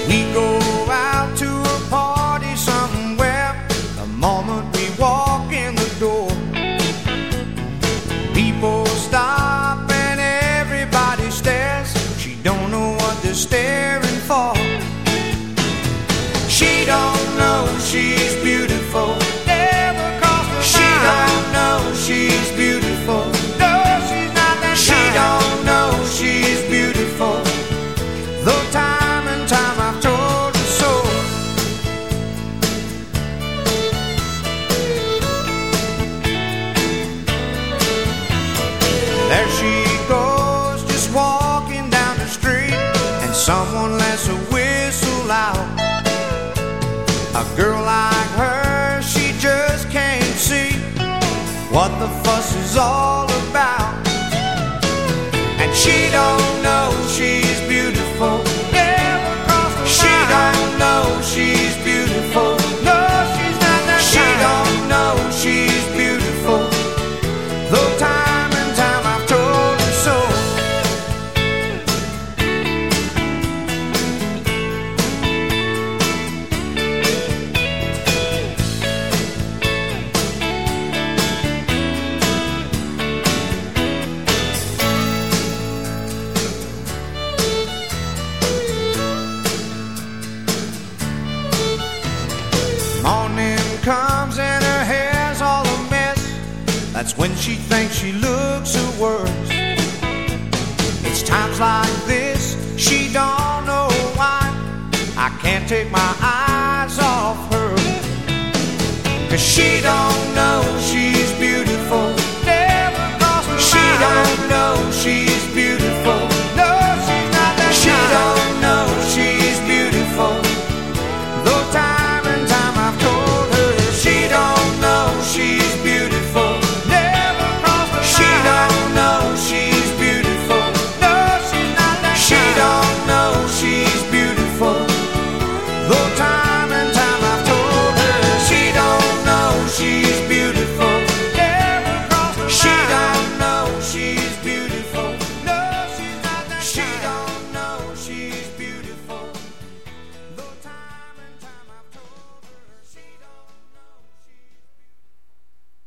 We go out to a party somewhere. The moment we walk in the door, people stop and everybody stares. She don't know what they're staring for. She don't know she's beautiful. Never crossed her mind. She don't know she's beautiful. No, she's not that kind. She don't know she's beautiful. Though time and time I've told her so. There she goes, just walking down the street, and someone lets a whistle out. A girl like her, she just can't see what the fuss is all about. And she don't know she's beautiful. Never crossed her mind. She don't know she's beautiful. No, she's not that kind. She don't know she's beautiful. Though time and time I've told her so. Morning comes and her hair's all a mess. That's when she thinks she looks her worst. It's times like this, she don't know why I can't take my eyes off her. 'Cause she don't know she's